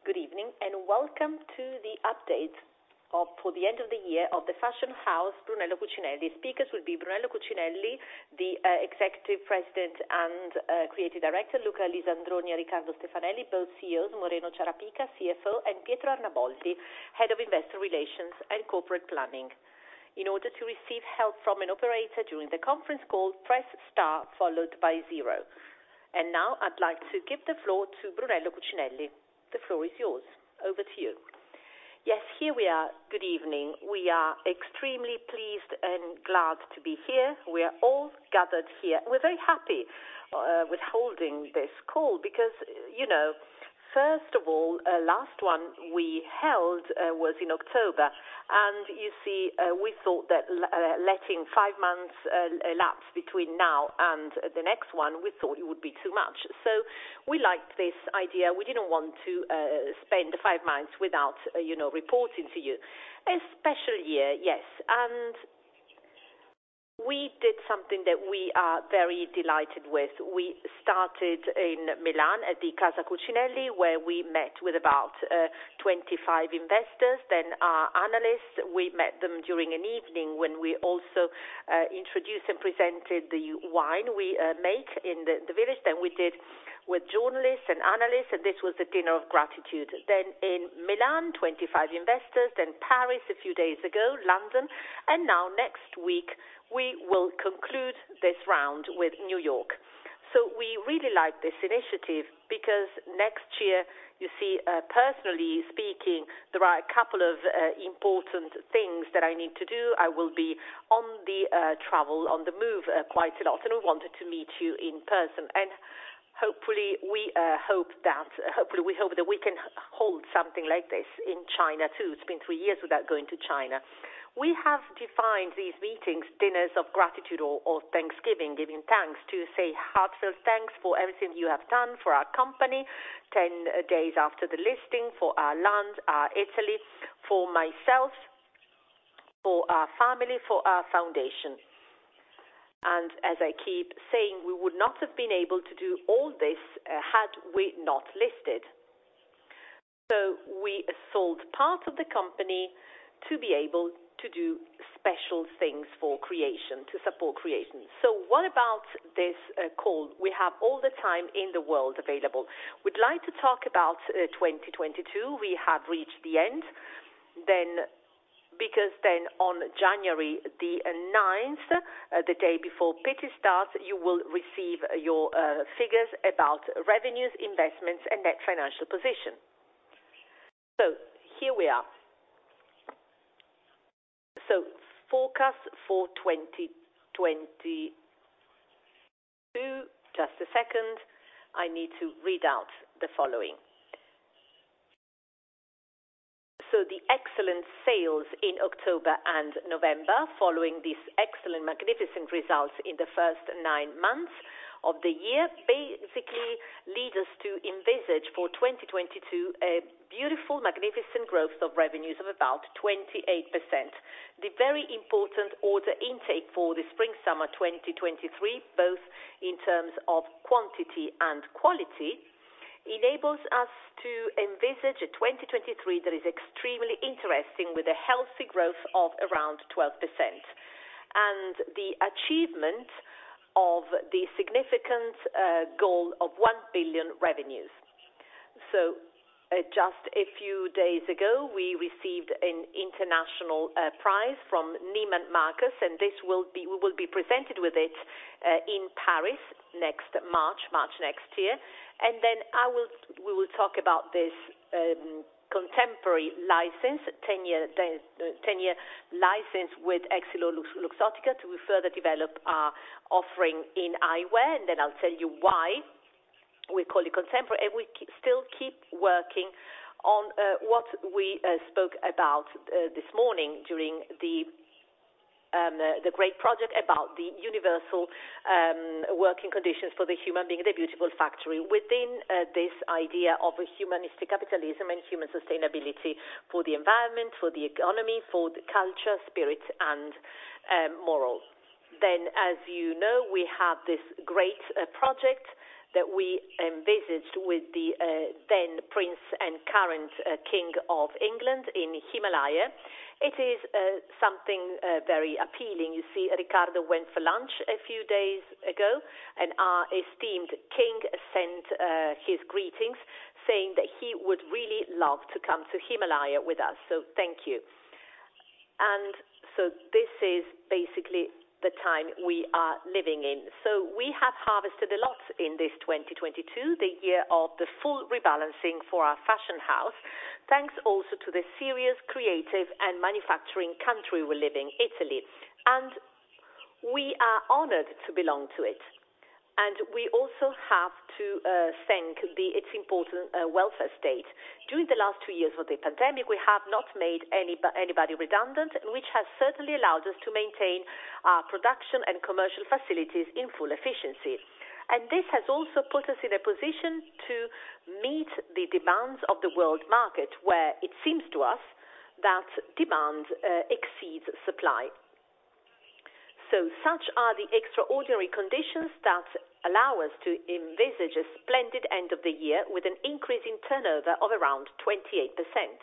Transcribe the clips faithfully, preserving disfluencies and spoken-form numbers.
Good evening and welcome to the update of, for the end of the year of the fashion house Brunello Cucinelli. Speakers will be Brunello Cucinelli, the uh, Executive President and uh, Creative Director, Luca Lisandroni and Riccardo Stefanelli, both C E Os, Moreno Ciarapica, C F O, and Pietro Arnaboldi, Head of Investor Relations and Corporate Planning. In order to receive help from an operator during the conference call, press star followed by zero. And now I'd like to give the floor to Brunello Cucinelli. The floor is yours. Over to you. Yes, here we are. Good evening. We are extremely pleased and glad to be here. We are all gathered here. We're very happy uh, with holding this call because, you know, first of all, uh, last one we held uh, was in October, and you see, uh, we thought that uh, letting five months uh, elapse between now and uh, the next one, we thought it would be too much. So we liked this idea. We didn't want to uh, spend five months without, uh, you know, reporting to you. A special year, yes, and we did something that we are very delighted with. We started in Milan at the Casa Cucinelli, where we met with about uh, twenty-five investors. Then our analysts, we met them during an evening when we also uh, introduced and presented the wine we uh, make in the, the village. Then we did with journalists and analysts, and this was the dinner of gratitude. Then in Milan, twenty-five investors, then Paris a few days ago, London, and now next week we will conclude this round with New York. So we really like this initiative because next year, you see, uh, personally speaking, there are a couple of uh, important things that I need to do. I will be on the uh, travel, on the move uh, quite a lot, and we wanted to meet you in person. And Hopefully, we uh, hope that hopefully we hope that we can hold something like this in China too. It's been three years without going to China. We have defined these meetings dinners of gratitude or, or Thanksgiving, giving thanks to say heartfelt thanks for everything you have done for our company, ten days after the listing, for our land, our Italy, for myself, for our family, for our foundation. And as I keep saying, we would not have been able to do all this uh, had we not listed. So we sold part of the company to be able to do special things for creation, to support creation. So what about this uh, call? We have all the time in the world available. We'd like to talk about uh, twenty twenty-two. We have reached the end. Then because then on January the ninth, uh, the day before Pitti starts, you will receive your uh, figures about revenues, investments, and net financial position. So here we are. So forecast for twenty twenty-two, just a second, I need to read out the following. So the excellent sales in October and November, following these excellent, magnificent results in the first nine months of the year, basically lead us to envisage for twenty twenty-two a beautiful, magnificent growth of revenues of about twenty-eight percent. The very important order intake for the spring-summer twenty twenty-three, both in terms of quantity and quality, enables us to envisage a twenty twenty-three that is extremely interesting with a healthy growth of around twelve percent. And the achievement of the significant uh, goal of one billion revenues. So uh, just a few days ago, we received an international uh, prize from Neiman Marcus, and this will be, we will be presented with it uh, in Paris next March, March next year. And then I will, we will talk about this um, contemporary license, ten-year ten-year license with EssilorLuxottica to further develop our offering in eyewear, and then I'll tell you why we call it contemporary, and we still keep working on uh, what we uh, spoke about uh, this morning during the Um, uh, the great project about the universal um, working conditions for the human being, the beautiful factory, within uh, this idea of a humanistic capitalism and human sustainability for the environment, for the economy, for the culture, spirit, and um, moral. Then, as you know, we have this great uh, project that we envisaged with the uh, then Prince and current uh, King of England in Himalaya. It is uh, something uh, very appealing. You see, Riccardo went for lunch a few days ago, and our esteemed King sent uh, his greetings, saying that he would really love to come to Himalaya with us. So thank you. And so this is basically the time we are living in. So we have harvested a lot in this twenty twenty-two, the year of the full rebalancing for our fashion house, thanks also to the serious, creative and manufacturing country we live in, Italy. And we are honored to belong to it. And we also have to uh, thank the, its important uh, welfare state. During the last two years of the pandemic, we have not made any, anybody redundant, which has certainly allowed us to maintain our production and commercial facilities in full efficiency. And this has also put us in a position to meet the demands of the world market, where it seems to us that demand uh, exceeds supply. So such are the extraordinary conditions that allow us to envisage a splendid end of the year with an increase in turnover of around twenty-eight percent.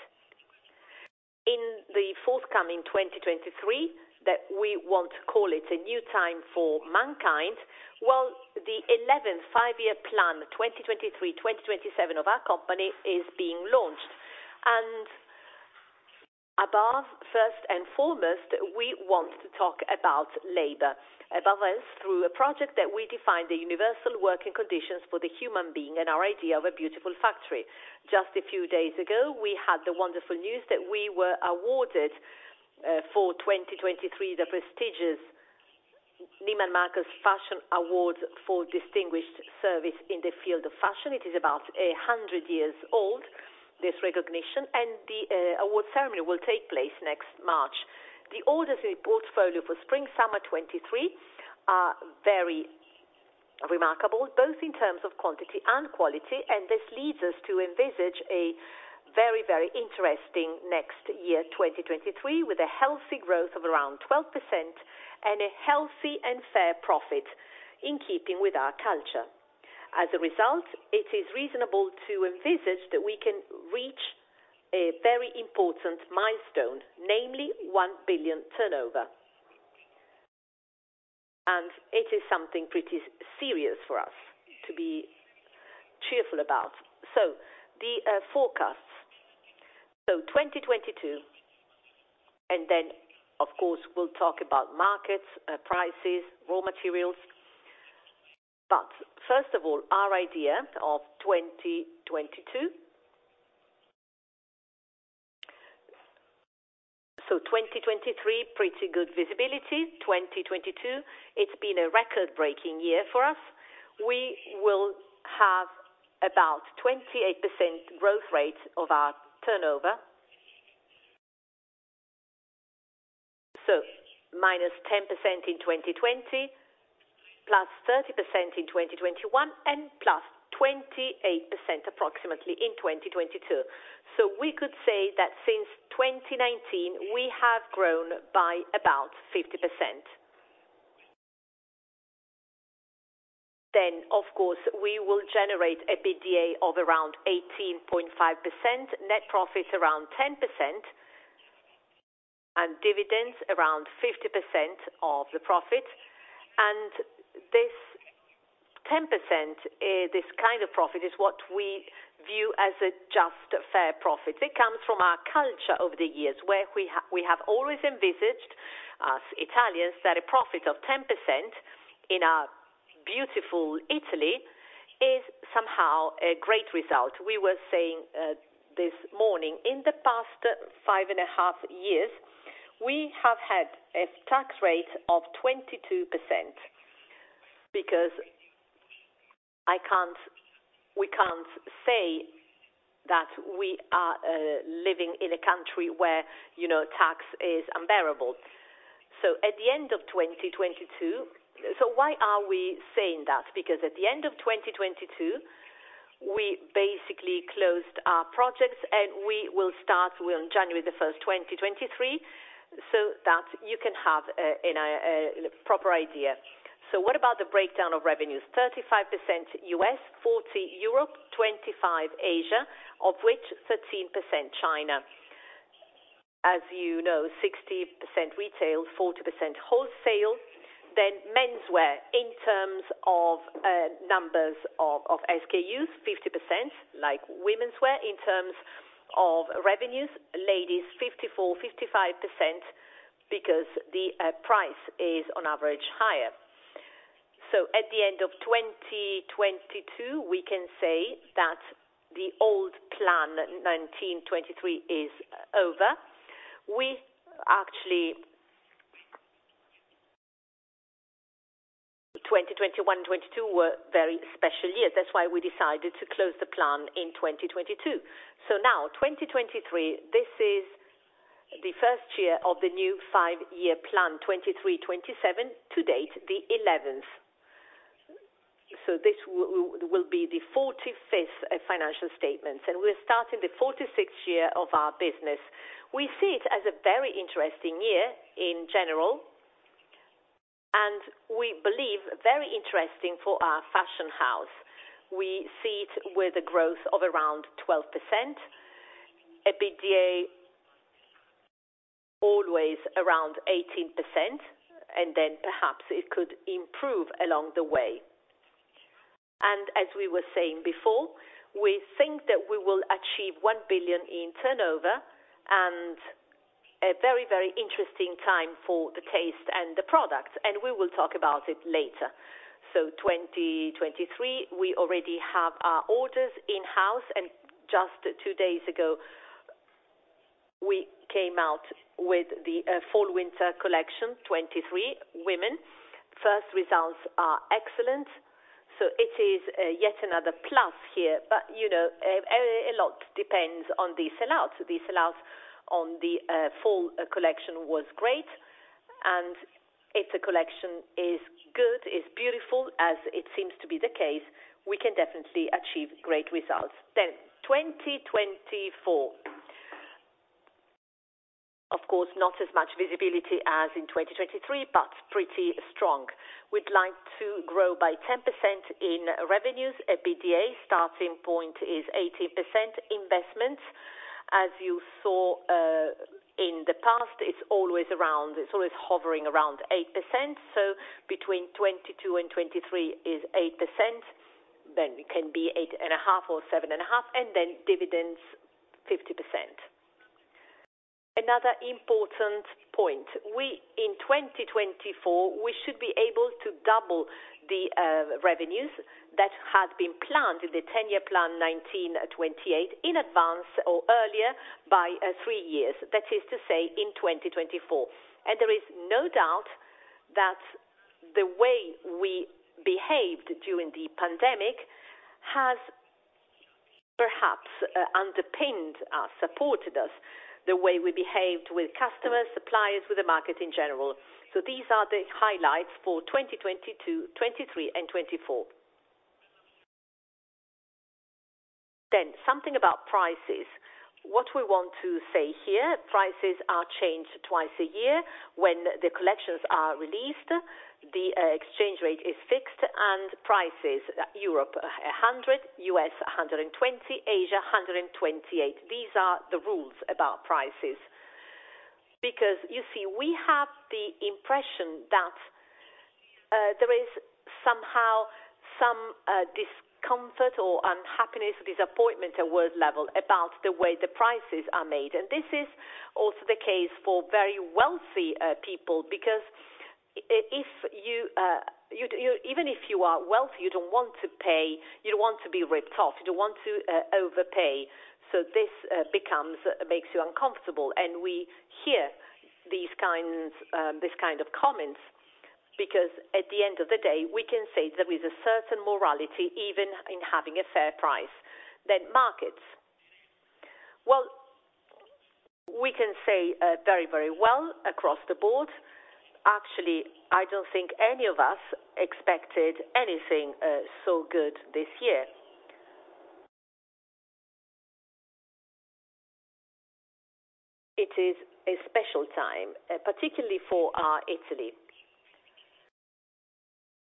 In the forthcoming twenty twenty-three, that we want to call it a new time for mankind, well, the eleventh five-year plan twenty twenty-three to twenty twenty-seven of our company is being launched. And above, first and foremost, we want to talk about labor. Above all, through a project that we define the universal working conditions for the human being and our idea of a beautiful factory. Just a few days ago, we had the wonderful news that we were awarded uh, for twenty twenty-three the prestigious Neiman Marcus Fashion Award for Distinguished Service in the field of fashion. It is about a hundred years old, this recognition, and the uh, award ceremony will take place next March. The orders in the portfolio for Spring-Summer twenty-three are very remarkable, both in terms of quantity and quality, and this leads us to envisage a very, very interesting next year, twenty twenty-three, with a healthy growth of around twelve percent and a healthy and fair profit in keeping with our culture. As a result, it is reasonable to envisage that we can reach a very important milestone, namely one billion turnover. And it is something pretty serious for us to be cheerful about. So, the uh, forecasts. So, twenty twenty-two, and then, of course, we'll talk about markets, uh, prices, raw materials. But, first of all, our idea of twenty twenty-two. So twenty twenty-three, pretty good visibility. twenty twenty-two, it's been a record-breaking year for us. We will have about twenty-eight percent growth rate of our turnover. So minus ten percent in twenty twenty, plus thirty percent in twenty twenty-one, and plus twenty-eight percent approximately in twenty twenty-two. So we could say that since twenty nineteen, we have grown by about fifty percent. Then, of course, we will generate a E B I T D A of around eighteen point five percent, net profit around ten percent, and dividends around fifty percent of the profit. And this ten percent, uh, this kind of profit is what we view as a just, fair profit. It comes from our culture over the years, where we, ha we have always envisaged, as Italians, that a profit of ten percent in our beautiful Italy is somehow a great result. We were saying uh, this morning, in the past five and a half years, we have had a tax rate of twenty-two percent, because I can't, we can't say that we are uh, living in a country where, you know, tax is unbearable. So at the end of twenty twenty-two, so why are we saying that? Because at the end of twenty twenty-two, we basically closed our projects, and we will start on January the first, twenty twenty-three, so that you can have a, a, a proper idea. So what about the breakdown of revenues? thirty-five percent U S, forty Europe, twenty-five Asia, of which thirteen percent China. As you know, sixty percent retail, forty percent wholesale. Then menswear, in terms of uh, numbers of, of S K Us, fifty percent, like women's wear. In terms of revenues, ladies, fifty-four, fifty-five percent, because the uh, price is on average higher. So at the end of twenty twenty-two, we can say that the old plan nineteen twenty-three is over. We actually, twenty twenty-one and twenty-two were very special years. That's why we decided to close the plan in twenty twenty-two. So now, twenty twenty-three, this is the first year of the new five-year plan, twenty-three twenty-seven, to date, the eleventh. So this will be the forty-fifth financial statements, and we're starting the forty-sixth year of our business. We see it as a very interesting year in general, and we believe very interesting for our fashion house. We see it with a growth of around twelve percent, EBITDA always around eighteen percent, and then perhaps it could improve along the way. And as we were saying before, we think that we will achieve one billion in turnover, and a very, very interesting time for the taste and the products, and we will talk about it later. So twenty twenty-three, we already have our orders in-house, and just two days ago, we came out with the uh, fall-winter collection, twenty-three, women. First results are excellent. So it is uh, yet another plus here, but you know, a, a lot depends on the sellout. The sellout on the uh, fall uh, collection was great, and if the collection is good, is beautiful, as it seems to be the case, we can definitely achieve great results. Then twenty twenty-four. Of course, not as much visibility as in twenty twenty-three, but pretty strong. We'd like to grow by ten percent in revenues. EBITDA starting point is eighteen percent. Investments, as you saw uh, in the past, it's always around, it's always hovering around eight percent. So between twenty-two and twenty-three is eight percent. Then it can be eight and a half or seven and a half, and then dividends fifty percent. Another important point, we, in twenty twenty-four, we should be able to double the uh, revenues that had been planned in the ten-year plan nineteen twenty-eight in advance or earlier by uh, three years, that is to say in twenty twenty-four. And there is no doubt that the way we behaved during the pandemic has perhaps uh, underpinned us, supported us, the way we behaved with customers, suppliers, with the market in general. So these are the highlights for twenty twenty-two, twenty-three, and twenty-four. Then, something about prices. What we want to say here, prices are changed twice a year. When the collections are released, the uh, exchange rate is fixed, and prices, uh, Europe one hundred, U S one hundred twenty, Asia one hundred twenty-eight. These are the rules about prices. Because, you see, we have the impression that uh, there is somehow some uh, discomfort or unhappiness, disappointment at world level about the way the prices are made. And this is also the case for very wealthy uh, people, because if you, uh, you, you, even if you are wealthy, you don't want to pay, you don't want to be ripped off, you don't want to uh, overpay. So this uh, becomes, uh, makes you uncomfortable. And we hear these kinds, um, this kind of comments, because at the end of the day, we can say there is a certain morality even in having a fair price. Then markets. Well, we can say uh, very, very well across the board. Actually, I don't think any of us expected anything uh, so good this year. It is a special time, uh, particularly for our Italy.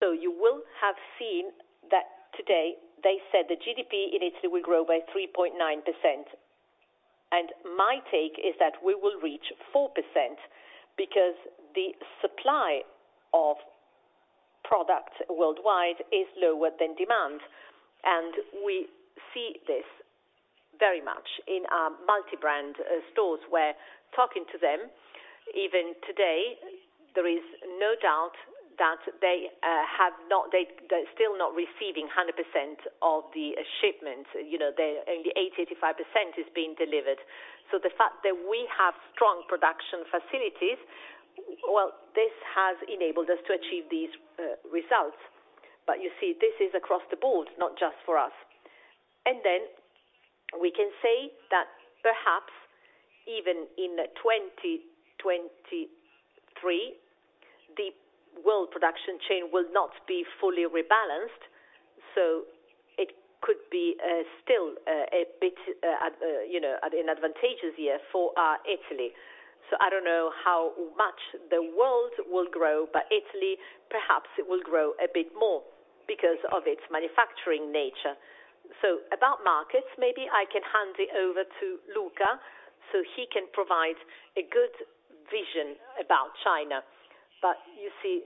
So you will have seen that today they said the G D P in Italy will grow by three point nine percent. And my take is that we will reach four percent because the supply of products worldwide is lower than demand. And we see this very much in our multi-brand uh, stores where, talking to them, even today, there is no doubt that they uh, have not, they, they're still not receiving one hundred percent of the uh, shipment. You know, they only eighty, eighty-five percent is being delivered. So the fact that we have strong production facilities, well, this has enabled us to achieve these uh, results. But you see, this is across the board, not just for us. And then we can say that perhaps even in twenty twenty-three, the world production chain will not be fully rebalanced, so it could be uh, still uh, a bit, uh, ad, uh, you know, an advantageous year for uh, Italy. So I don't know how much the world will grow, but Italy perhaps it will grow a bit more because of its manufacturing nature. So about markets, maybe I can hand it over to Luca so he can provide a good vision about China. But you see,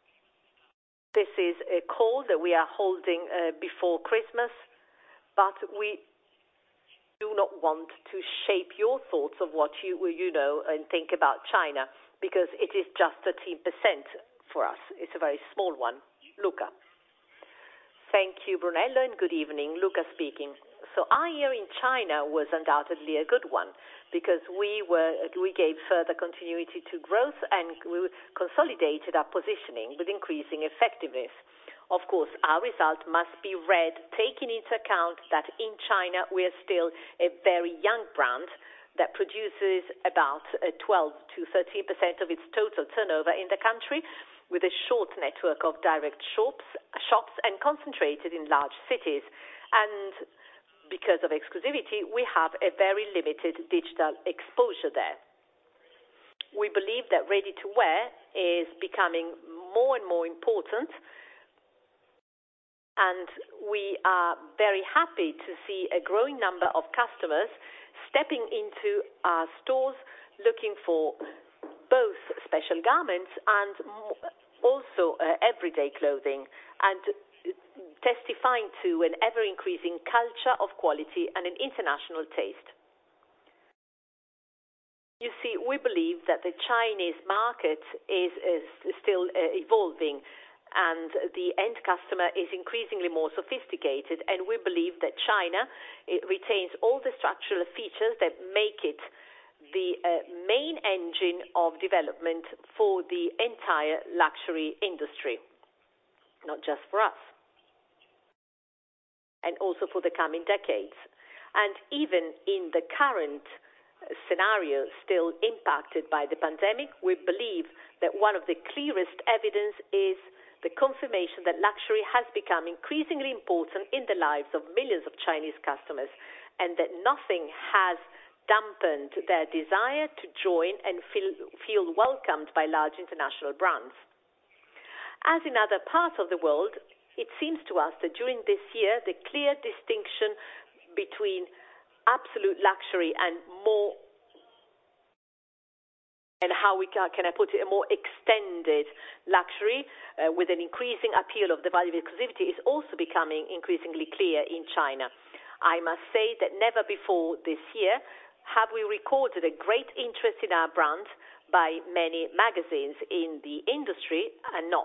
this is a call that we are holding uh, before Christmas, but we do not want to shape your thoughts of what you, you know and think about China, because it is just thirteen percent for us. It's a very small one. Luca. Thank you, Brunello, and good evening. Luca speaking. So our year in China was undoubtedly a good one because we were we gave further continuity to growth and we consolidated our positioning with increasing effectiveness. Of course, our result must be read taking into account that in China we are still a very young brand that produces about twelve to thirteen percent of its total turnover in the country, with a short network of direct shops, shops and concentrated in large cities. And because of exclusivity, we have a very limited digital exposure there. We believe that ready-to-wear is becoming more and more important, and we are very happy to see a growing number of customers stepping into our stores looking for both special garments and also uh, everyday clothing, and testifying to an ever-increasing culture of quality and an international taste. You see, we believe that the Chinese market is, is still uh, evolving, and the end customer is increasingly more sophisticated, and we believe that China it retains all the structural features that make it the uh, main engine of development for the entire luxury industry, not just for us, and also for the coming decades. And even in the current scenario still impacted by the pandemic, we believe that one of the clearest evidence is the confirmation that luxury has become increasingly important in the lives of millions of Chinese customers, and that nothing has dampened their desire to join and feel, feel welcomed by large international brands. As in other parts of the world, it seems to us that during this year, the clear distinction between absolute luxury and more, and how we can, can I put it, a more extended luxury uh, with an increasing appeal of the value of exclusivity is also becoming increasingly clear in China. I must say that never before this year have we recorded a great interest in our brand by many magazines in the industry and not.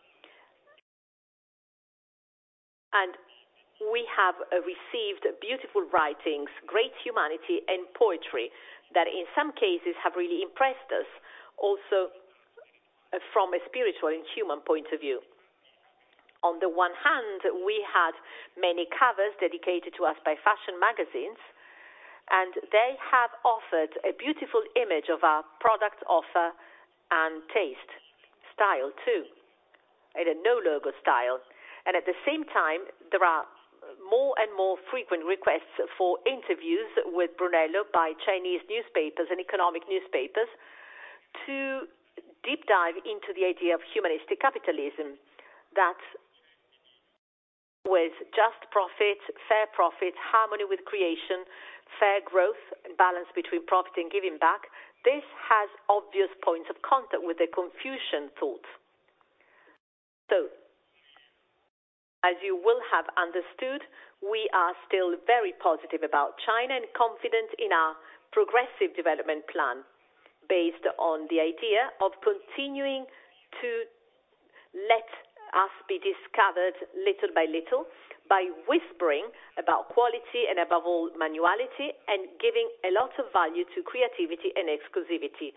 And we have uh, received beautiful writings, great humanity and poetry that in some cases have really impressed us, also uh, from a spiritual and human point of view. On the one hand, we had many covers dedicated to us by fashion magazines, and they have offered a beautiful image of our product offer and taste, style too, and a no-logo style. And at the same time, there are more and more frequent requests for interviews with Brunello by Chinese newspapers and economic newspapers to deep dive into the idea of humanistic capitalism. that with just profit, fair profit, harmony with creation, fair growth, and balance between profit and giving back, this has obvious points of contact with the Confucian thought. So, as you will have understood, we are still very positive about China and confident in our progressive development plan, based on the idea of continuing to let us be discovered little by little by whispering about quality and above all manuality and giving a lot of value to creativity and exclusivity.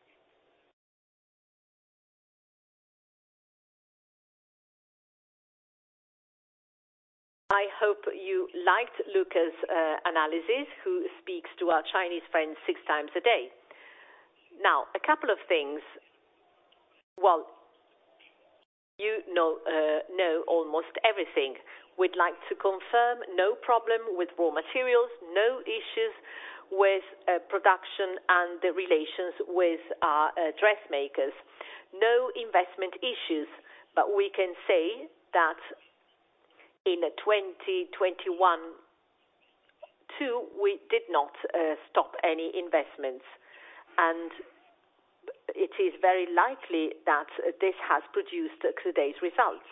I hope you liked Luca's uh, analysis, who speaks to our Chinese friends six times a day. Now, a couple of things. Well, you know, uh, know almost everything. We'd like to confirm no problem with raw materials, no issues with uh, production and the relations with our uh, dressmakers, no investment issues, but we can say that in twenty twenty-one too, we did not uh, stop any investments, and it is very likely that this has produced today's results.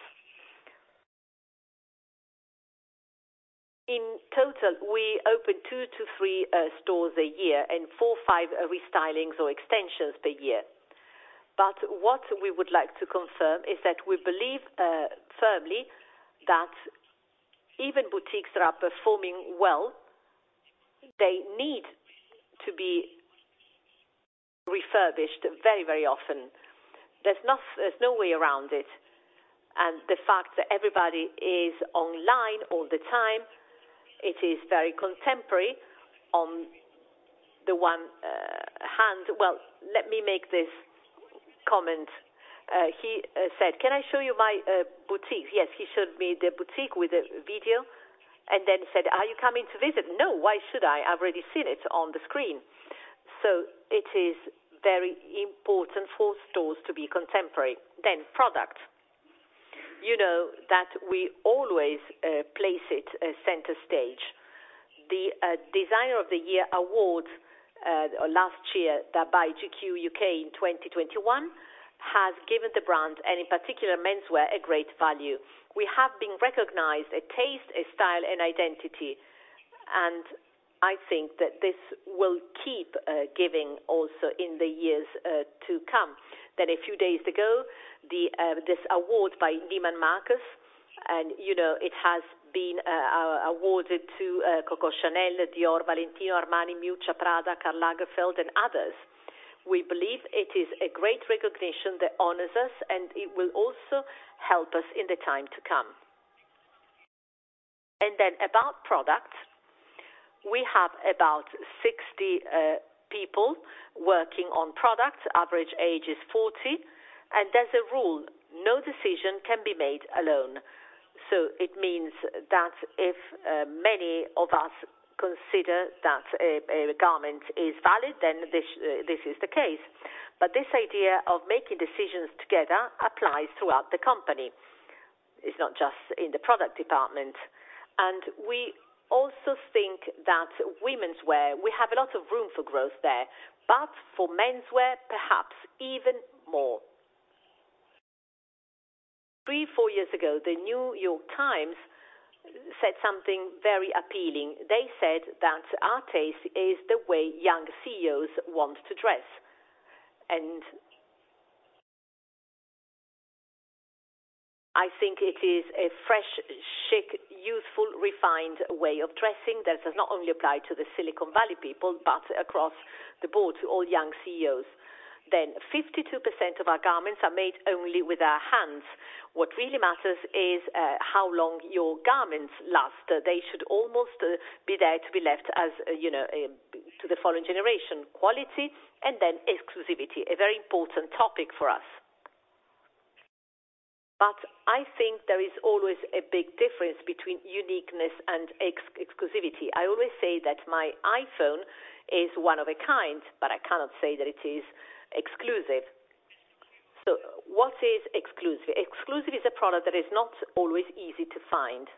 In total, we open two to three uh, stores a year and four, five uh, restylings or extensions per year. But what we would like to confirm is that we believe uh, firmly that even boutiques that are performing well, they need to be refurbished very, very often. There's no, there's no way around it. And the fact that everybody is online all the time, it is very contemporary on the one uh, hand. Well, let me make this comment. Uh, he uh, said, can I show you my uh, boutique? Yes, he showed me the boutique with a video, and then said, are you coming to visit? No, why should I? I've already seen it on the screen. So it is very important for stores to be contemporary. Then product. You know that we always uh, place it uh, center stage. The uh, Designer of the Year award uh, last year, that by G Q U K in twenty twenty-one, has given the brand, and in particular menswear, a great value. We have been recognized a taste, a style, and identity, and I think that this will keep uh, giving also in the years uh, to come. Then a few days ago, the uh, this award by Neiman Marcus, and you know it has been uh, awarded to uh, Coco Chanel, Dior, Valentino, Armani, Miuccia, Prada, Karl Lagerfeld, and others. We believe it is a great recognition that honors us, and it will also help us in the time to come. And then about product, we have about sixty uh, people working on product. Average age is forty, and there's a rule: no decision can be made alone. So it means that if uh, many of us consider that a, a garment is valid, then this, uh, this is the case. But this idea of making decisions together applies throughout the company. It's not just in the product department. And we also think that women's wear, we have a lot of room for growth there, but for menswear, perhaps even more. Three, four years ago, the New York Times said something very appealing. They said that our taste is the way young C E Os want to dress. And I think it is a fresh, chic, youthful, refined way of dressing that does not only apply to the Silicon Valley people, but across the board to all young C E Os. Then fifty-two percent of our garments are made only with our hands. What really matters is uh, how long your garments last. Uh, they should almost uh, be there to be left as, uh, you know, uh, to the following generation. Quality and then exclusivity, a very important topic for us. But I think there is always a big difference between uniqueness and ex- exclusivity. I always say that my iPhone is one of a kind, but I cannot say that it is exclusive. So what is exclusive? Exclusive is a product that is not always easy to find.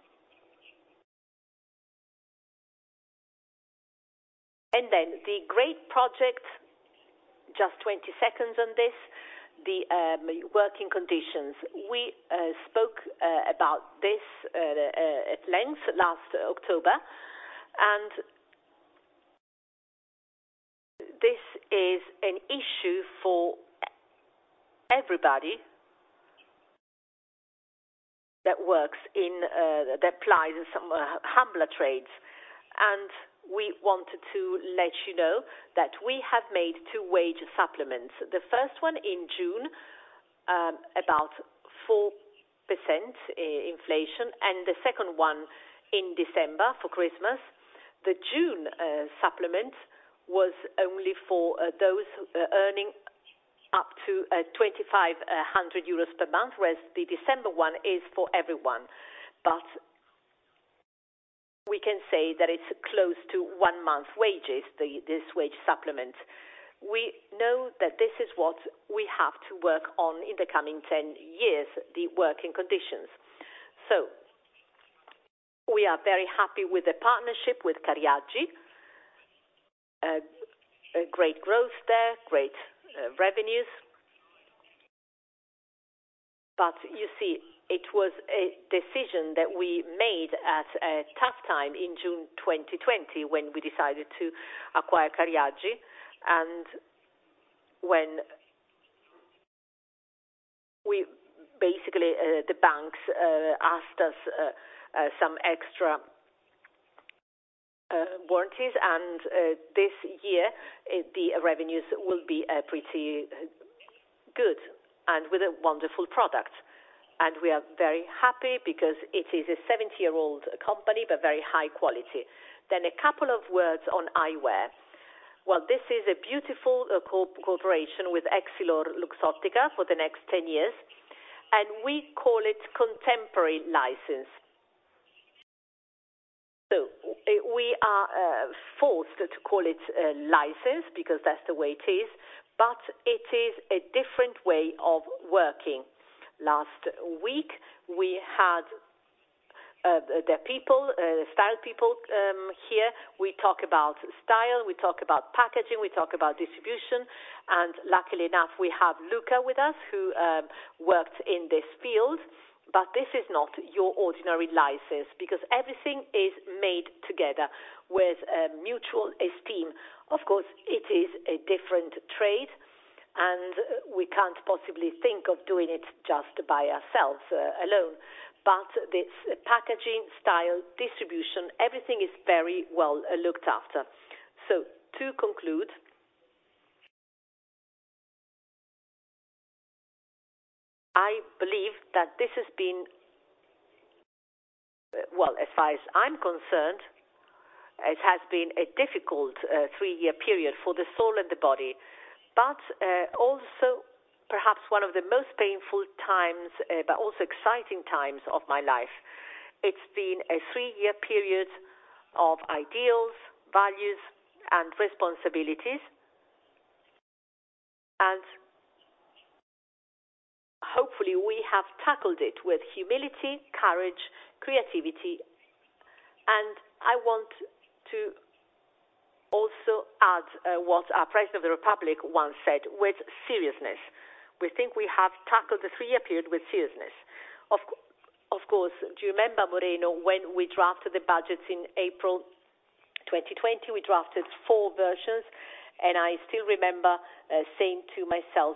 And then the great project, just twenty seconds on this, the um, working conditions. We uh, spoke uh, about this uh, uh, at length last October, and this is an issue for everybody that works in, uh, that applies in some uh, humbler trades. And we wanted to let you know that we have made two wage supplements. The first one in June, um, about four percent inflation, and the second one in December for Christmas. The June uh, supplement was only for uh, those uh, earning up to uh, twenty-five hundred euros per month, whereas the December one is for everyone. But we can say that it's close to one month wages, the, this wage supplement. We know that this is what we have to work on in the coming ten years, the working conditions. So we are very happy with the partnership with Cariaggi. Uh, a great growth there, great uh, revenues. But you see, it was a decision that we made at a tough time in June twenty twenty when we decided to acquire Cariaggi, and when we basically, uh, the banks uh, asked us uh, uh, some extra uh, warranties, and uh, this year uh, the revenues will be uh, pretty good and with a wonderful product. And we are very happy because it is a seventy-year-old company, but very high quality. Then a couple of words on eyewear. Well, this is a beautiful uh, co cooperation with Essilor Luxottica for the next ten years, and we call it contemporary license. So we are uh, forced to call it uh, license because that's the way it is, but it is a different way of working. Last week, we had uh, the people, uh, style people um, here. We talk about style, we talk about packaging, we talk about distribution, and luckily enough, we have Luca with us who um, worked in this field. But this is not your ordinary license because everything is made together with uh, mutual esteem. Of course, it is a different trade, and we can't possibly think of doing it just by ourselves uh, alone. But this uh, packaging, style, distribution, everything is very well uh, looked after. So, to conclude, I believe that this has been, uh, well, as far as I'm concerned, it has been a difficult uh, three-year period for the soul and the body. But uh, also perhaps one of the most painful times, uh, but also exciting times of my life. It's been a three-year period of ideals, values, and responsibilities. And hopefully we have tackled it with humility, courage, creativity, and I want to also add uh, what our President of the Republic once said, with seriousness. We think we have tackled the three-year period with seriousness. Of, of course, do you remember, Moreno, when we drafted the budgets in April twenty twenty, we drafted four versions, and I still remember uh, saying to myself,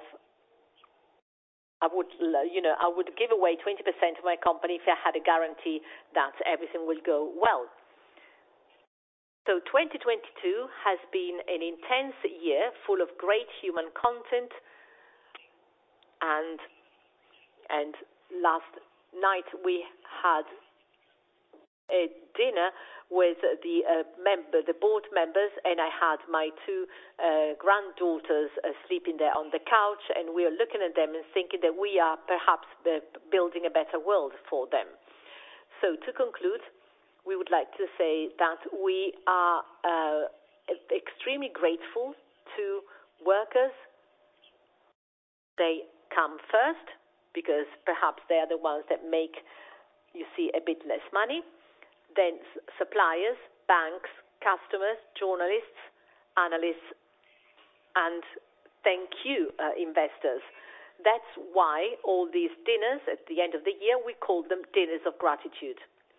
I would, you know, I would give away twenty percent of my company if I had a guarantee that everything will go well. So twenty twenty-two has been an intense year full of great human content, and and last night we had a dinner with the uh, member, the board members, and I had my two uh, granddaughters uh, sleeping there on the couch, and we are looking at them and thinking that we are perhaps uh, building a better world for them. So to conclude, we would like to say that we are uh, extremely grateful to workers. They come first, because perhaps they are the ones that make, you see, a bit less money. Then suppliers, banks, customers, journalists, analysts, and thank you, uh, investors. That's why all these dinners at the end of the year, we call them dinners of gratitude.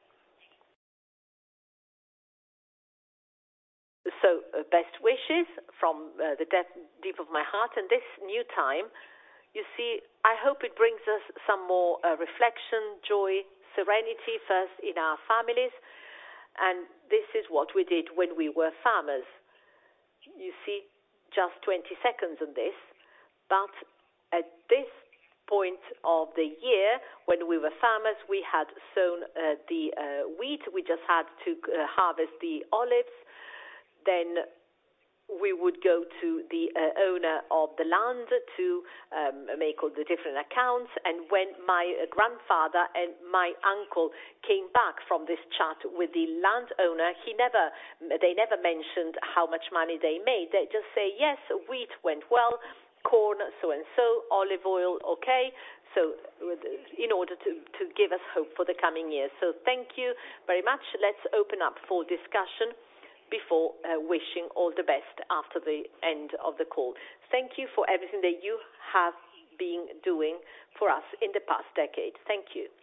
So uh, best wishes from uh, the depth, deep of my heart. And this new time, you see, I hope it brings us some more uh, reflection, joy, serenity, first in our families. And this is what we did when we were farmers. You see, just twenty seconds on this. But at this point of the year, when we were farmers, we had sown uh, the uh, wheat. We just had to uh, harvest the olives. Then we would go to the uh, owner of the land to um, make all the different accounts. And when my uh, grandfather and my uncle came back from this chat with the landowner, he never, they never mentioned how much money they made. They just say, yes, wheat went well, corn so-and-so, olive oil, okay. So in order to, to give us hope for the coming years. So thank you very much. Let's open up for discussion before uh, wishing all the best after the end of the call. Thank you for everything that you have been doing for us in the past decade. Thank you.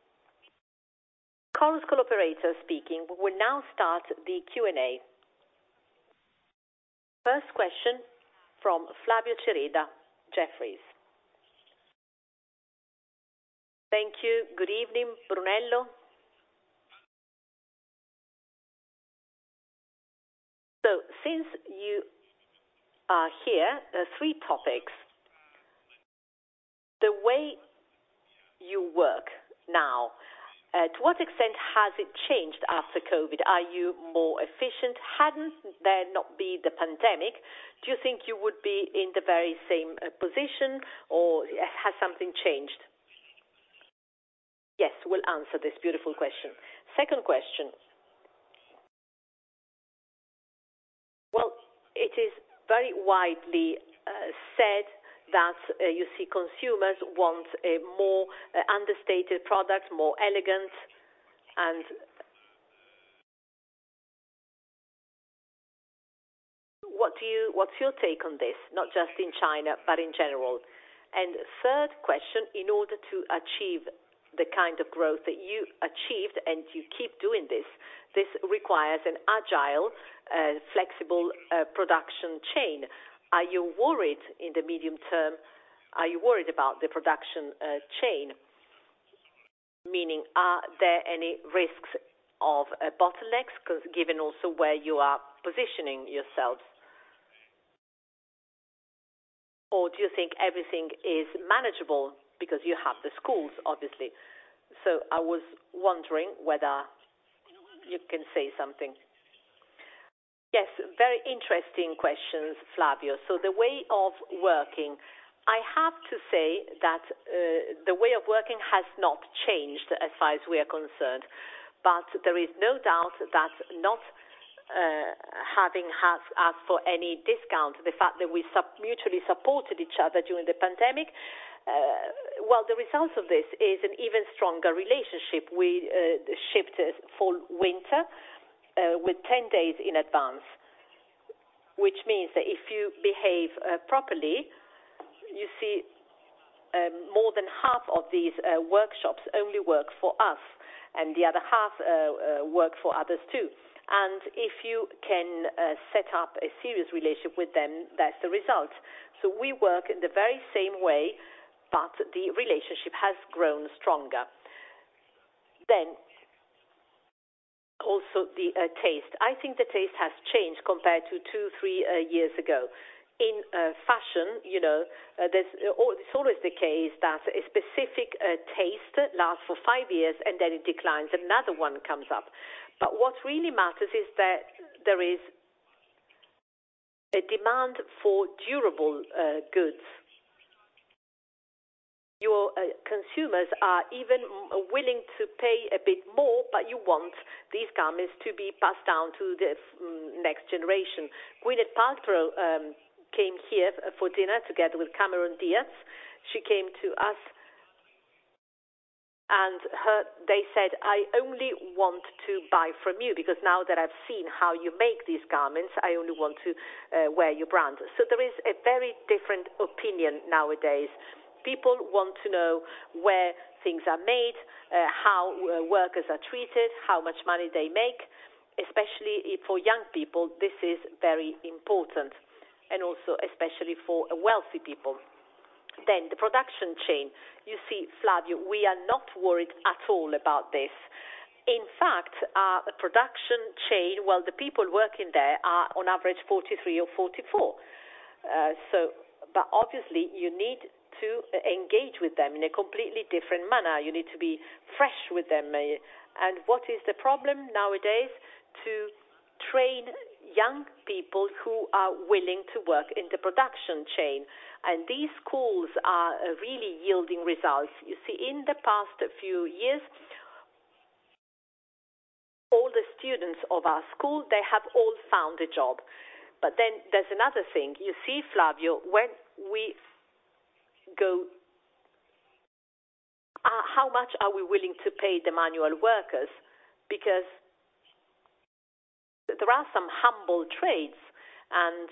Chorus Call operator speaking. We will now start the Q and A. First question from Flavio Cereda, Jefferies. Thank you. Good evening, Brunello. So, since you are here, uh, three topics. The way you work now, uh, to what extent has it changed after COVID? Are you more efficient? Hadn't there not been the pandemic, do you think you would be in the very same uh, position, or has something changed? Yes, we'll answer this beautiful question. Second question. Well, it is very widely uh, said that uh, you see consumers want a more uh, understated product, more elegant, and what do you, what's your take on this, not just in China, but in general? And third question, in order to achieve the kind of growth that you achieved, and you keep doing this, this requires an agile, uh, flexible uh, production chain. Are you worried in the medium term? Are you worried about the production uh, chain? Meaning, are there any risks of uh, bottlenecks, given also where you are positioning yourselves? Or do you think everything is manageable because you have the schools, obviously? So I was wondering whether you can say something. Yes, very interesting questions, Flavio. So the way of working, I have to say that uh, the way of working has not changed as far as we are concerned. But there is no doubt that not uh, having has asked for any discount, the fact that we sub mutually supported each other during the pandemic, uh, well, the result of this is an even stronger relationship. We uh, shipped fall-winter uh, with ten days in advance, which means that if you behave uh, properly, you see um, more than half of these uh, workshops only work for us, and the other half uh, uh, work for others too. And if you can uh, set up a serious relationship with them, that's the result. So we work in the very same way, but the relationship has grown stronger. Then, also the uh, taste. I think the taste has changed compared to two, three uh, years ago. In uh, fashion, you know, uh, there's, uh, it's always the case that a specific uh, taste lasts for five years and then it declines, another one comes up. But what really matters is that there is a demand for durable uh, goods. Your uh, consumers are even willing to pay a bit more, but you want these garments to be passed down to the um, next generation. Gwyneth Paltrow um, came here for dinner together with Cameron Diaz. She came to us and her, they said, I only want to buy from you because now that I've seen how you make these garments, I only want to uh, wear your brand. So there is a very different opinion nowadays. People want to know where things are made, uh, how uh, workers are treated, how much money they make. Especially for young people, this is very important, and also especially for wealthy people. Then the production chain. You see, Flavio, we are not worried at all about this. In fact, our production chain, well, the people working there are on average forty-three or forty-four. Uh, so, but obviously you need to engage with them in a completely different manner. You need to be fresh with them. And what is the problem nowadays? To train young people who are willing to work in the production chain. And these schools are really yielding results. You see, in the past few years, all the students of our school, they have all found a job. But then there's another thing. You see, Flavio, when we go, uh, how much are we willing to pay the manual workers? Because there are some humble trades, and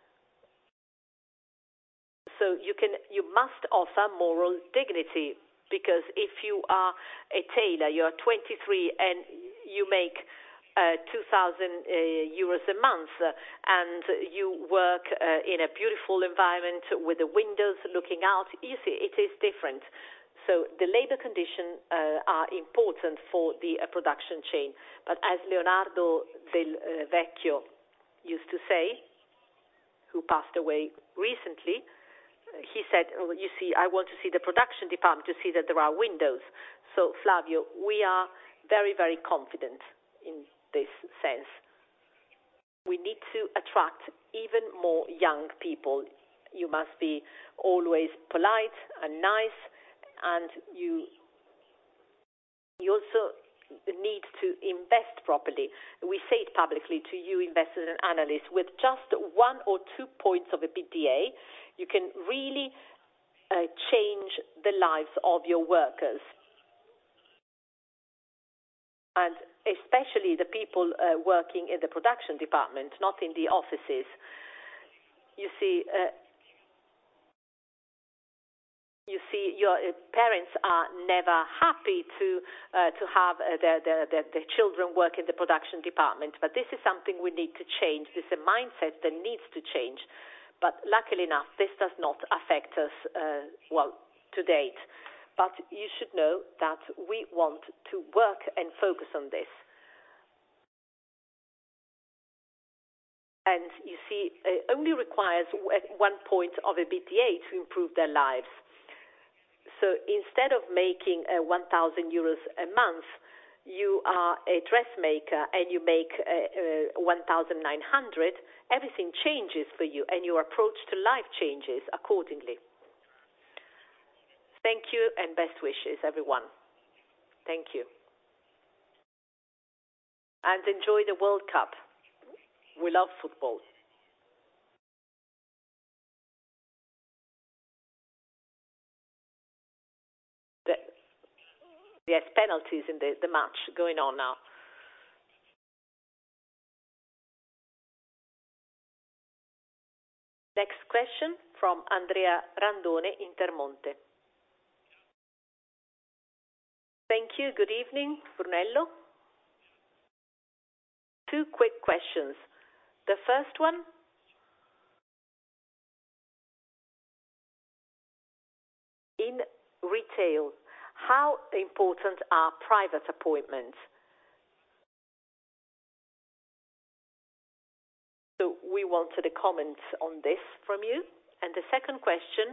so you can, you must offer moral dignity, because if you are a tailor, you're twenty-three and you make uh, two thousand uh, euros a month, uh, and you work uh, in a beautiful environment with the windows looking out, you see, it is different. So the labor conditions uh, are important for the uh, production chain. But as Leonardo Del uh, Vecchio used to say, who passed away recently, uh, he said, oh, you see, I want to see the production department to see that there are windows. So, Flavio, we are very, very confident in this sense. We need to attract even more young people. You must be always polite and nice, and you you also need to invest properly. We say it publicly to you, investors and analysts, with just one or two points of EBITDA, you can really uh, change the lives of your workers. And especially the people uh, working in the production department, not in the offices. You see, uh, You see, your uh, parents are never happy to uh, to have uh, their, their, their, their children work in the production department. But this is something we need to change. This is a mindset that needs to change. But luckily enough, this does not affect us, uh, well, to date. But you should know that we want to work and focus on this. And you see, it only requires one point of EBITDA to improve their lives. So instead of making uh, one thousand euros a month, you are a dressmaker and you make uh, uh, one thousand nine hundred, everything changes for you and your approach to life changes accordingly. Thank you and best wishes, everyone. Thank you. And enjoy the World Cup. We love football. The, yes, penalties in the, the match going on now. Next question from Andrea Randone, Intermonte. Thank you. Good evening, Brunello. Two quick questions. The first one, in retail, how important are private appointments? So we wanted a comment on this from you. And the second question,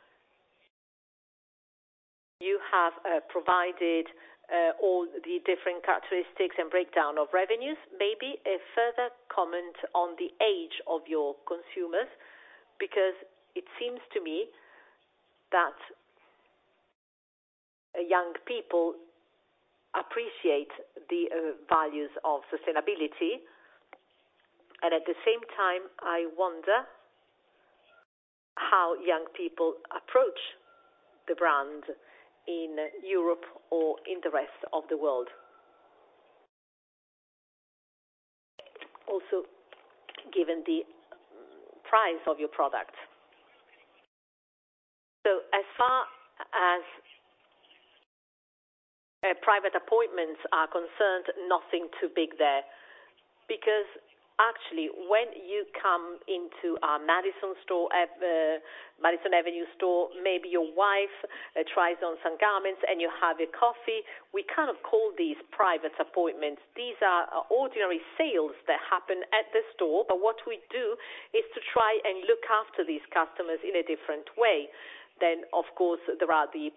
you have uh, provided uh, all the different characteristics and breakdown of revenues. Maybe a further comment on the age of your consumers, because it seems to me that uh, young people appreciate the uh, values of sustainability, and at the same time, I wonder how young people approach the brand in Europe or in the rest of the world. Also, given the price of your product. So as far as uh, private appointments are concerned, nothing too big there. Because actually, when you come into our Madison store, uh, Madison Avenue store, maybe your wife uh, tries on some garments and you have a coffee. We cannot call these private appointments. These are uh, ordinary sales that happen at the store, but what we do is to try and look after these customers in a different way. Then, of course, there are the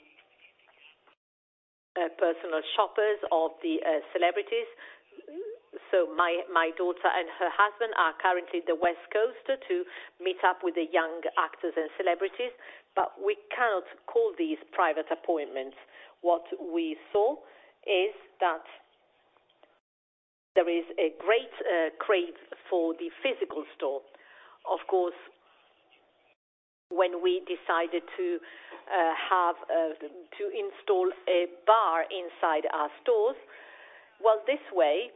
uh, personal shoppers of the uh, celebrities. So my, my daughter and her husband are currently at the West Coast to meet up with the young actors and celebrities, but we cannot call these private appointments. What we saw is that there is a great uh, crave for the physical store. Of course, when we decided to uh, have uh, to install a bar inside our stores, well, this way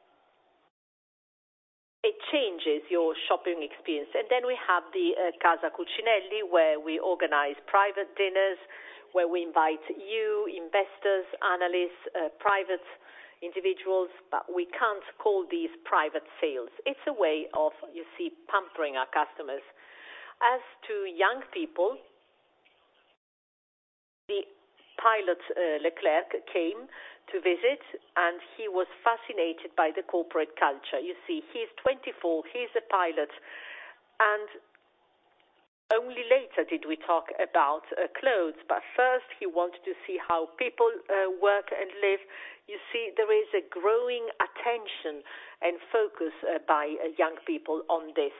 it changes your shopping experience. And then we have the uh, Casa Cucinelli, where we organize private dinners, where we invite you, investors, analysts, uh, private individuals, but we can't call these private sales. It's a way of, you see, pampering our customers. As to young people, the pilot uh, Leclerc came to visit, and he was fascinated by the corporate culture. You see, he's twenty-four, he's a pilot, and only later did we talk about uh, clothes, but first he wanted to see how people uh, work and live. You see, there is a growing attention and focus uh, by uh, young people on this.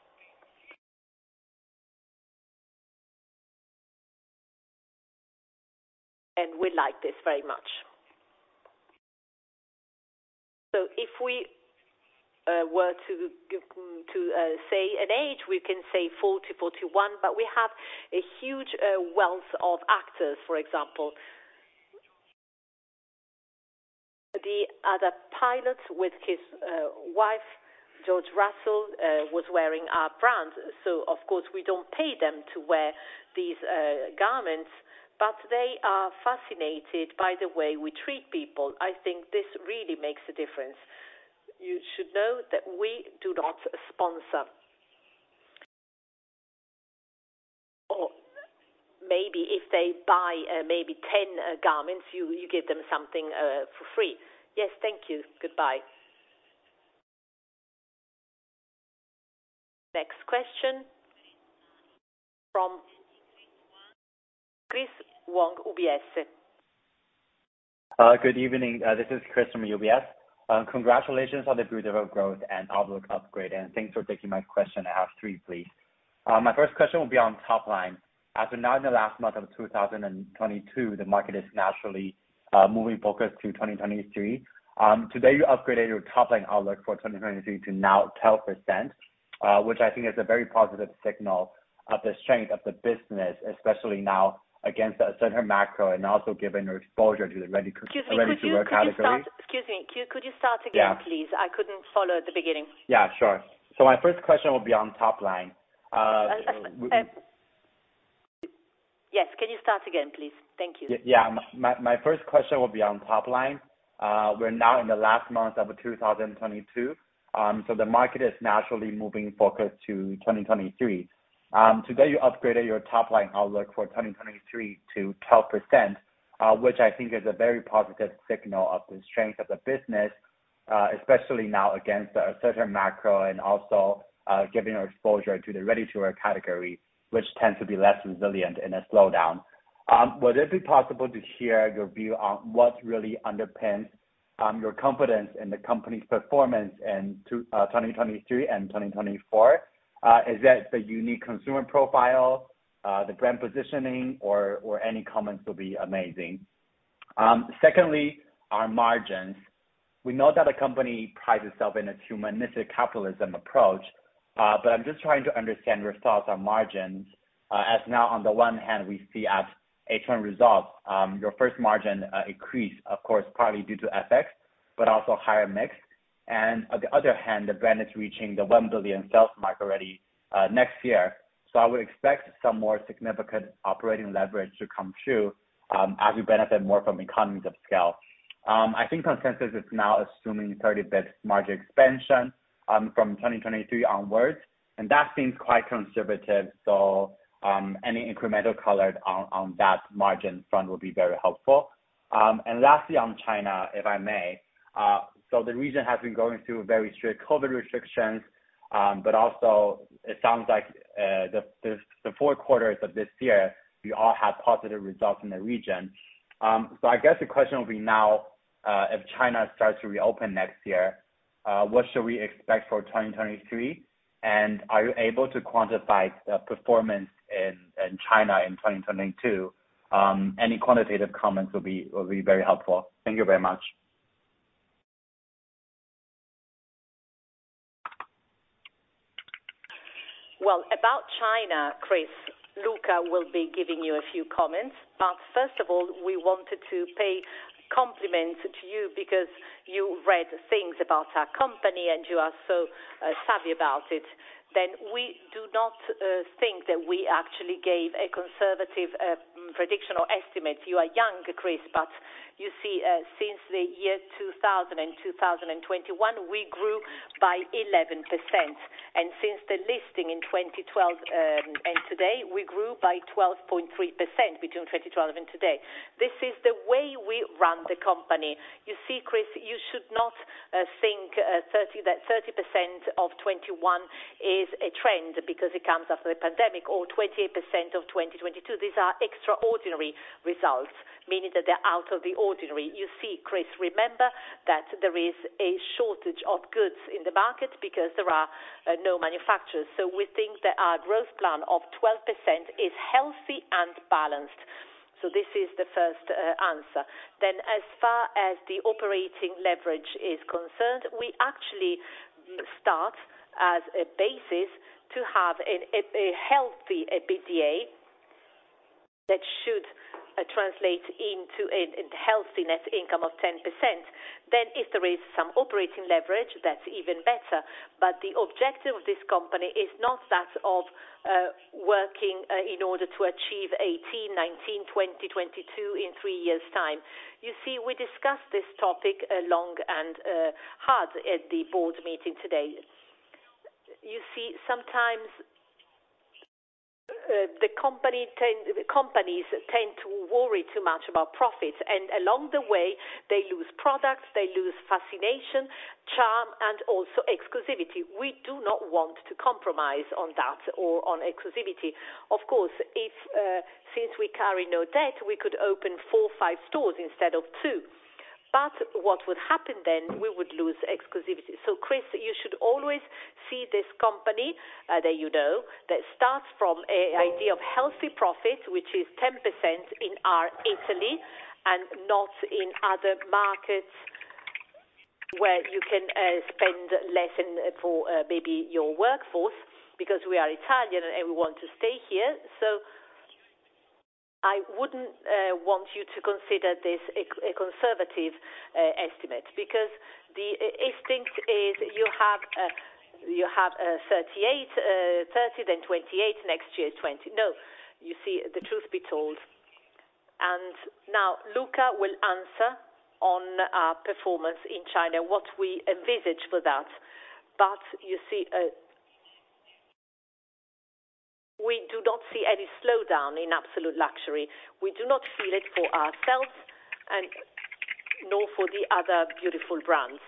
And we like this very much. So if we uh, were to to uh, say an age, we can say forty, forty-one, but we have a huge uh, wealth of actors, for example. The other pilot with his uh, wife, George Russell, uh, was wearing our brand. So, of course, we don't pay them to wear these uh, garments, but they are fascinated by the way we treat people. I think this really makes a difference. You should know that we do not sponsor. Or maybe if they buy uh, maybe ten uh, garments, you, you give them something uh, for free. Yes, thank you. Goodbye. Next question from Chris Wong, U B S. Uh, good evening. Uh, this is Chris from U B S. Uh, congratulations on the beautiful growth and outlook upgrade, and thanks for taking my question. I have three, please. Uh, my first question will be on top line. As of now, in the last month of two thousand twenty-two, the market is naturally uh, moving focus to twenty twenty-three. Um, today, you upgraded your top line outlook for twenty twenty-three to now twelve percent, uh, which I think is a very positive signal of the strength of the business, especially now against a certain macro and also given your exposure to the ready, excuse me, ready could to you, wear could category. You start, excuse me, could, could you start again, yeah. please? I couldn't follow at the beginning. Yeah, sure. So my first question will be on top line. Uh, uh, uh, uh, yes, can you start again, please? Thank you. Yeah, my, my first question will be on top line. Uh, we're now in the last month of two thousand twenty-two, um, so the market is naturally moving focus to twenty twenty-three. Um, today, you upgraded your top line outlook for twenty twenty-three to twelve percent, uh, which I think is a very positive signal of the strength of the business, uh, especially now against a certain macro and also uh, giving your exposure to the ready-to-wear category, which tends to be less resilient in a slowdown. Um, would it be possible to share your view on what really underpins um, your confidence in the company's performance in two, uh, twenty twenty-three and twenty twenty-four? Uh, is that the unique consumer profile, uh, the brand positioning, or, or any comments will be amazing. Um, secondly, our margins. We know that the company prides itself in its humanistic capitalism approach, uh, but I'm just trying to understand your thoughts on margins, uh, as now on the one hand, we see at H one results, um, your first margin uh, increased, of course, partly due to F X, but also higher mix. And on the other hand, the brand is reaching the one billion sales mark already uh, next year. So I would expect some more significant operating leverage to come through um, as we benefit more from economies of scale. Um, I think consensus is now assuming thirty basis points margin expansion um, from twenty twenty-three onwards, and that seems quite conservative. So um, any incremental color on, on that margin front will be very helpful. Um, and lastly, on China, if I may, uh, so the region has been going through very strict COVID restrictions, um, but also it sounds like uh, the, the the four quarters of this year, we all had positive results in the region. Um, so I guess the question will be now, uh, if China starts to reopen next year, uh, what should we expect for twenty twenty-three? And are you able to quantify the performance in, in China in twenty twenty-two? Um, any quantitative comments will be will be very helpful. Thank you very much. Well, about China, Chris, Luca will be giving you a few comments. But first of all, we wanted to pay compliments to you because you read things about our company and you are so uh, savvy about it. Then we do not uh, think that we actually gave a conservative uh, prediction or estimate. You are young, Chris, but you see, uh, since the year two thousand and two thousand twenty-one, we grew by eleven percent. And since the listing in twenty twelve um, and today, we grew by twelve point three percent between twenty twelve and today. This is the way we run the company. You see, Chris, you should not uh, think uh, thirty, that thirty percent of twenty-one is a trend because it comes after the pandemic, or twenty-eight percent of twenty twenty-two. These are extraordinary results, meaning that they're out of the ordinary. You see, Chris, remember that there is a shortage of goods in the market because there are uh, no manufacturers. So we think that our growth plan of twelve percent is healthy and balanced. So this is the first uh, answer. Then as far as the operating leverage is concerned, we actually start as a basis to have a, a, a healthy EBITDA that should uh, translate into a, a healthy net income of ten percent. Then if there is some operating leverage, that's even better. But the objective of this company is not that of uh, working uh, in order to achieve eighteen, nineteen, twenty, twenty-two in three years' time. You see, we discussed this topic uh, long and uh, hard at the board meeting today. You see, sometimes Uh, the company tend, companies tend to worry too much about profits, and along the way they lose products, they lose fascination, charm, and also exclusivity. We do not want to compromise on that or on exclusivity. Of course, if uh, since we carry no debt, we could open four, five stores instead of two. But what would happen then, we would lose exclusivity. So, Chris, you should always see this company uh, that you know, that starts from an idea of healthy profit, which is ten percent in our Italy and not in other markets where you can uh, spend less in, for uh, maybe your workforce, because we are Italian and we want to stay here. So I wouldn't uh, want you to consider this a, a conservative uh, estimate, because the uh, instinct is you have uh, you have uh, thirty-eight, uh, thirty, then twenty-eight, next year is twenty. No, you see, the truth be told. And now Luca will answer on our performance in China, what we envisage for that. But you see, uh, we do not see any slowdown in absolute luxury. We do not feel it for ourselves and nor for the other beautiful brands.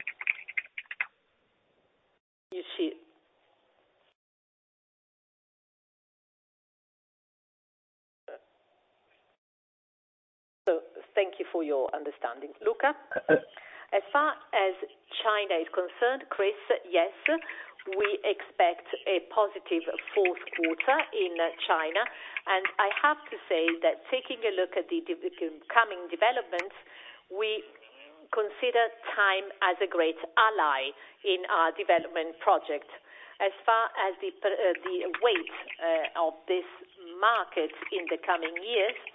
You see. So thank you for your understanding. Luca? As far as China is concerned, Chris, yes, we expect a positive fourth quarter in China. And I have to say that taking a look at the de- coming developments, we consider time as a great ally in our development project. As far as the, uh, the weight uh, of this market in the coming years,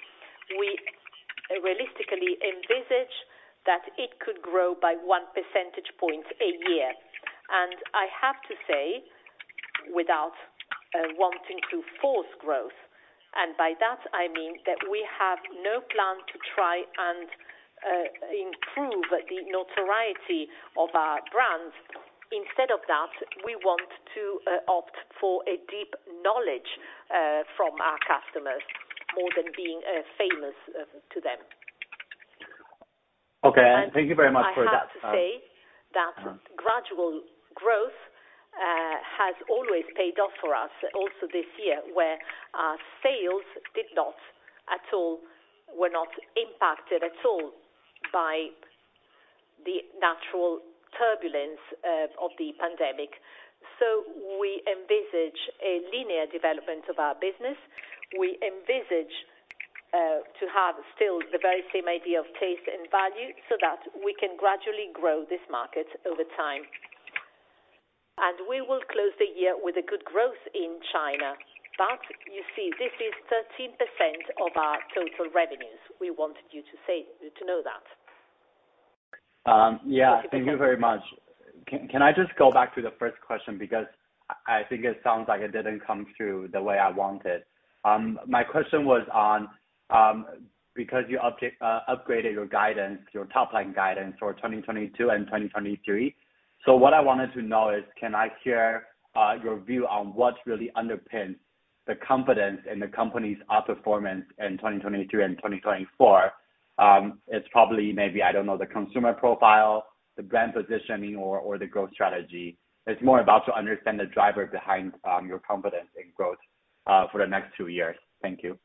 we realistically envisage that it could grow by one percentage point a year. And I have to say, without uh, wanting to force growth, and by that I mean that we have no plan to try and uh, improve the notoriety of our brands. Instead of that, we want to uh, opt for a deep knowledge uh, from our customers, more than being uh, famous uh, to them. Okay, and thank you very much I for that. I have to uh, say that uh-huh. gradual growth uh, has always paid off for us, also this year, where our sales did not at all, were not impacted at all by the natural turbulence uh, of the pandemic. So we envisage a linear development of our business. We envisage uh, to have still the very same idea of taste and value so that we can gradually grow this market over time. And we will close the year with a good growth in China. But you see, this is thirteen percent of our total revenues. We wanted you to say, to know that. Um, yeah, thank you very much. Can, can I just go back to the first question, because I think it sounds like it didn't come through the way I wanted. Um, my question was on, um, because you update, uh, upgraded your guidance, your top line guidance for twenty twenty-two and twenty twenty-three. So what I wanted to know is, can I hear uh, your view on what really underpins the confidence in the company's outperformance in twenty twenty-three and twenty twenty-four? Um, it's probably maybe, I don't know, the consumer profile, the brand positioning, or, or the growth strategy. It's more about to understand the driver behind um, your confidence in growth uh, for the next two years. Thank you.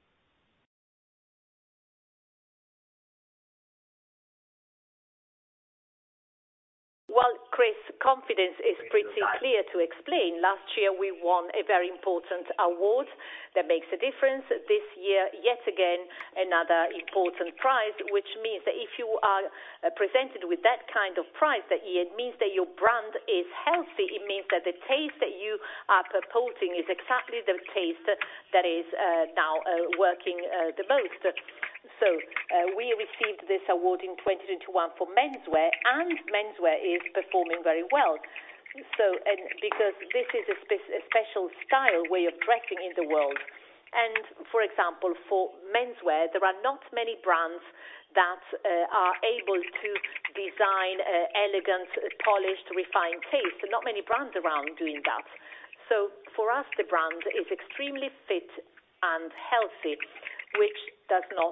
Well, Chris, confidence is pretty clear to explain. Last year we won a very important award that makes a difference. This year, yet again, another important prize, which means that if you are uh, presented with that kind of prize that year, it means that your brand is healthy. It means that the taste that you are purporting is exactly the taste that is uh, now uh, working uh, the most. So uh, we received this award in twenty twenty-one for menswear, and menswear is performing very well. So, and because this is a, spe- a special style way of dressing in the world. And for example, for menswear, there are not many brands that uh, are able to design uh, elegant, polished, refined taste. Not many brands around doing that. So for us, the brand is extremely fit and healthy, which does not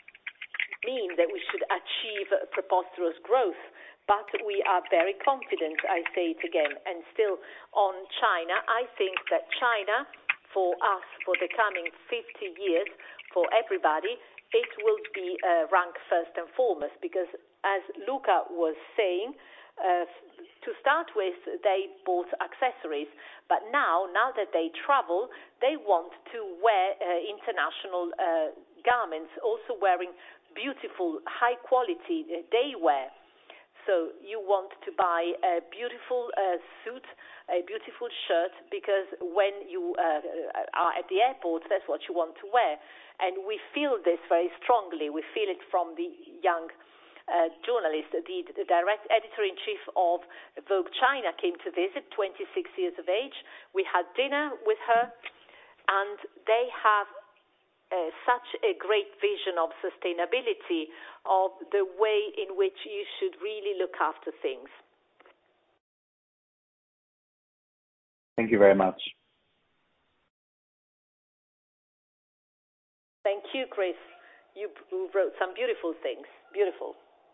mean that we should achieve preposterous growth, but we are very confident, I say it again. And still on China, I think that China, for us, for the coming fifty years, for everybody, it will be uh, ranked first and foremost, because as Luca was saying, uh, to start with, they bought accessories, but now, now that they travel, they want to wear uh, international uh, garments, also wearing beautiful, high-quality uh, day wear. So you want to buy a beautiful uh, suit, a beautiful shirt, because when you uh, are at the airport, that's what you want to wear. And we feel this very strongly. We feel it from the young uh, journalist. The, the direct editor-in-chief of Vogue China came to visit, twenty-six years of age. We had dinner with her, and they have Uh, such a great vision of sustainability, of the way in which you should really look after things. Thank you very much. Thank you, Chris. You, you wrote some beautiful things. Beautiful.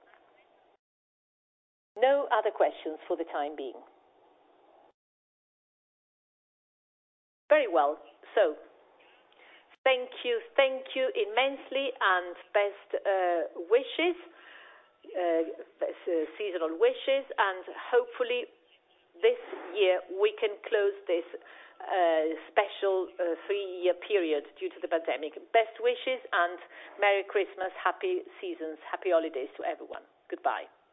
No other questions for the time being. Very well. So, Thank you, thank you immensely, and best uh, wishes, uh, best, uh, seasonal wishes, and hopefully this year we can close this uh, special uh, three-year period due to the pandemic. Best wishes and Merry Christmas, happy seasons, happy holidays to everyone. Goodbye.